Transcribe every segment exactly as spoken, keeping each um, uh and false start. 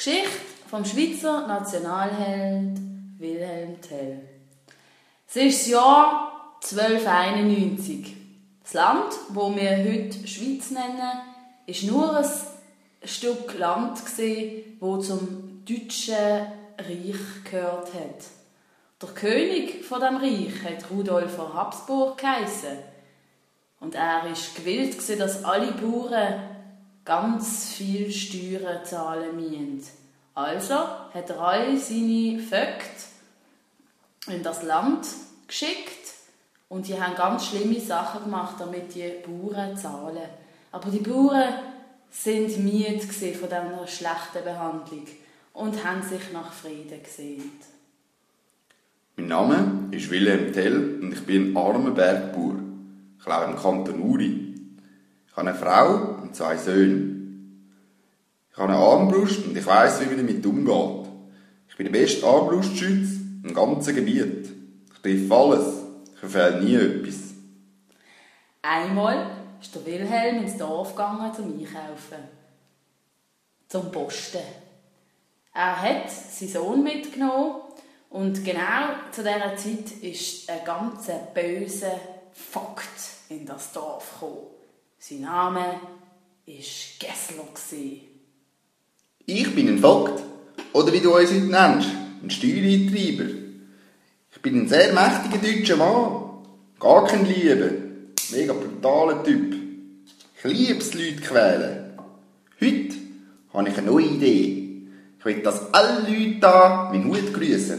Geschichte vom Schweizer Nationalheld Wilhelm Tell. Es ist das Jahr zwölfhunderteinundneunzig. Das Land, das wir heute Schweiz nennen, war nur ein Stück Land, das zum Deutschen Reich gehört hat. Der König von dem Reich hat Rudolf von Habsburg geheissen. Und er war gewillt, dass alle Bauern ganz viel Steuern zahlen müssen. Also hat er alle seine Vögte in das Land geschickt und die haben ganz schlimme Sachen gemacht, damit die Bauern zahlen. Aber die Bauern sind müde von dieser schlechten Behandlung und haben sich nach Frieden gesehnt. Mein Name ist Wilhelm Tell und ich bin ein armer Bergbauer. Ich lebe im Kanton Uri. Ich habe eine Frau und zwei Söhne. Ich habe eine Armbrust und ich weiss, wie man damit umgeht. Ich bin der beste Armbrustschütz im ganzen Gebiet. Ich treffe alles. Ich verfehle nie etwas. Einmal ist der Wilhelm ins Dorf gegangen zum Einkaufen. Zum Posten. Er hat seinen Sohn mitgenommen und genau zu dieser Zeit ist ein ganz böser Vogt in das Dorf gekommen. Sein Name war Gessler. Ich bin ein Vogt, oder wie du uns heute nennst, ein Steuereintreiber. Ich bin ein sehr mächtiger deutscher Mann. Gar kein Lieber. Mega brutaler Typ. Ich liebe es, Leute zu quälen. Heute habe ich eine neue Idee. Ich will, dass alle Leute hier meinen Hut grüssen.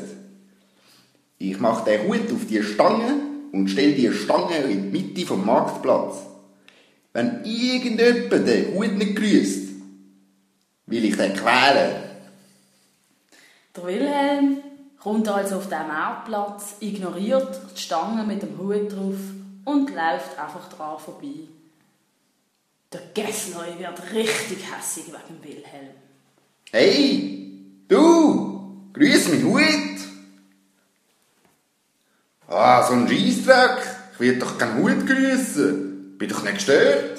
Ich mache den Hut auf die Stange und stelle die Stange in die Mitte vom Marktplatz. Wenn irgendjemand den Hut nicht grüsst, will ich den quälen. Der Wilhelm kommt also auf den Marktplatz, ignoriert die Stange mit dem Hut drauf und läuft einfach dran vorbei. Der Gessler wird richtig hässig wegen Wilhelm. Hey, du, grüß meinen Hut. Ah, so ein Scheissdreck. Ich will doch keinen Hut grüssen. Bin doch nicht gestört.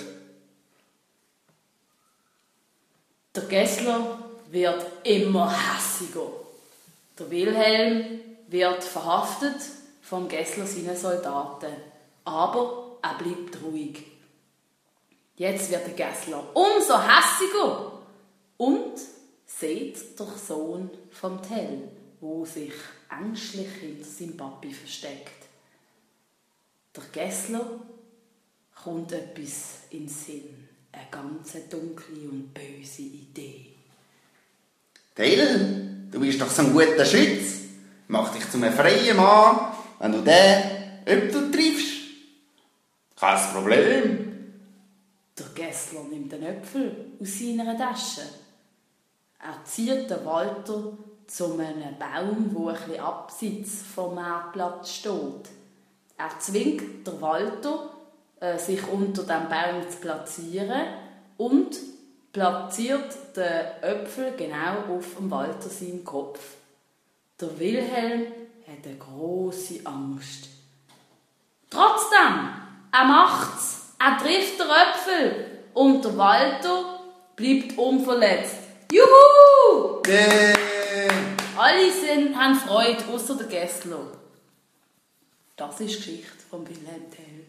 Der Gessler wird immer hässiger. Der Wilhelm wird verhaftet vom Gessler seinen Soldaten. Aber er bleibt ruhig. Jetzt wird der Gessler umso hässiger und sieht der Sohn vom Tell, wo sich ängstlich hinter seinem Papi versteckt. Der Gessler kommt etwas in den Sinn. Eine ganz dunkle und böse Idee. Tell, du bist doch so ein guter Schütz. Mach dich zu einem freien Mann, wenn du den Äpfel triffst. Kein Problem. Der Gessler nimmt den Äpfel aus seiner Tasche. Er zieht den Walter zu einem Baum, der ein bisschen abseits vom Marktplatz steht. Er zwingt den Walter, sich unter dem Baum zu platzieren und platziert den Äpfel genau auf dem Walter seinen Kopf. Der Wilhelm hat eine grosse Angst. Trotzdem, er macht's. Er trifft den Äpfel und der Walter bleibt unverletzt. Juhu! Yeah. Alle sind, haben Freude, außer der Gessler. Das ist die Geschichte von Wilhelm Tell.